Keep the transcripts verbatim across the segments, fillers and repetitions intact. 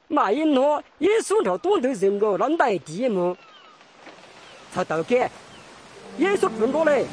马因诺耶稣朝东头人个让带地么？才到个，耶稣不过来。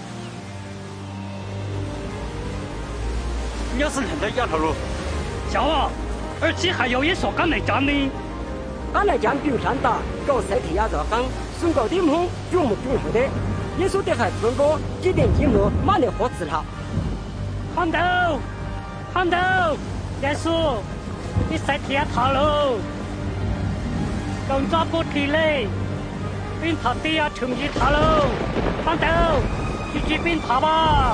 你要是认得丫头了，叫啊！而且还有一说刚来讲的， 刚来讲比如上打，搞身体也热刚，身高顶峰，举目举后的，耶稣的还不过几点几目，马上喝死了。 看到，看到，耶稣，你身体也塌了，动作不提嘞，并他地也成绩塌了，看到，去去并他吧。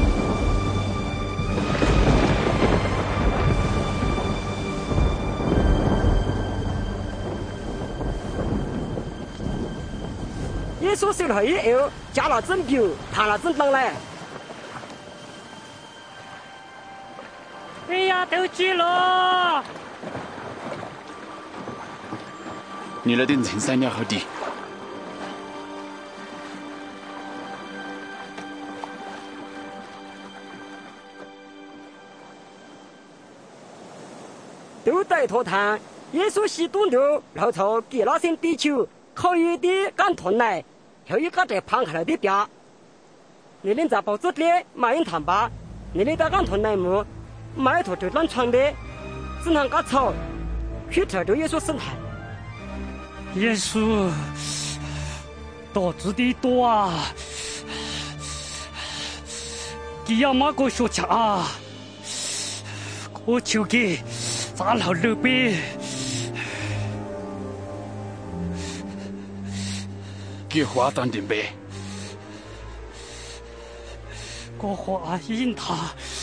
耶稣受了以后，加了整酒，谈了整当来。 哎呀，都急了！ 你那点衬衫了好滴。 都在托谈，耶稣洗东头，然后朝给拉森地球，靠一的赶团来。有一个在旁开了的表，你能在报纸里买一趟吧？你能在赶团来么？买头就乱穿的，只能割草，去这就耶稣生态。 耶稣，多子的多啊！你要马个学强啊！我求给咱老六辈。 给花当点呗， 我花引他，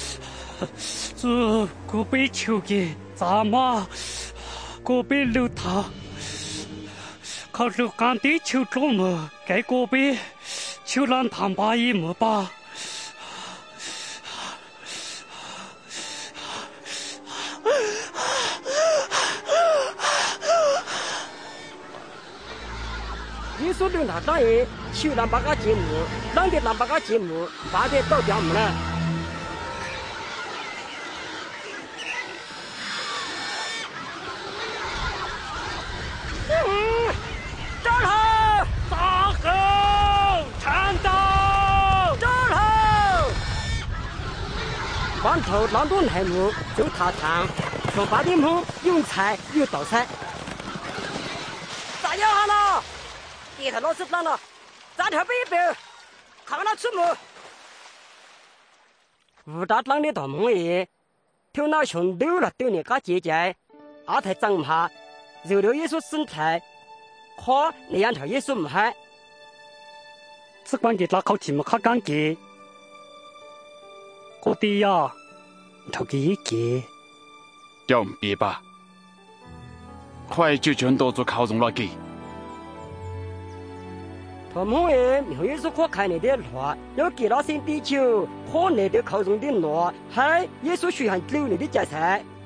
这个被求给咱妈，个被留他，靠着干地球中么，该个被就让他妈一么吧。 耶稣对他当爷，修两百个节目，两的两百个节目，八的到表么了。嗯，站好， 大狗，看到， 站好。万头狼多内幕，就他唱，说八点钟有菜有道菜。大家好了。地头老师当了，咱这边一边，看他出门。武大当的大梦爷，头脑熊溜了，对你个姐姐，阿太长怕，肉肉耶稣身材，可你养条耶稣唔嗨。 只管给那口气么卡干给，我的呀，头给一给， 要唔别吧，快就全都做考中了给。 他们诶，没有是可看你的路，要给那些地球，可你的口中的路，还耶稣虽然走你的家财。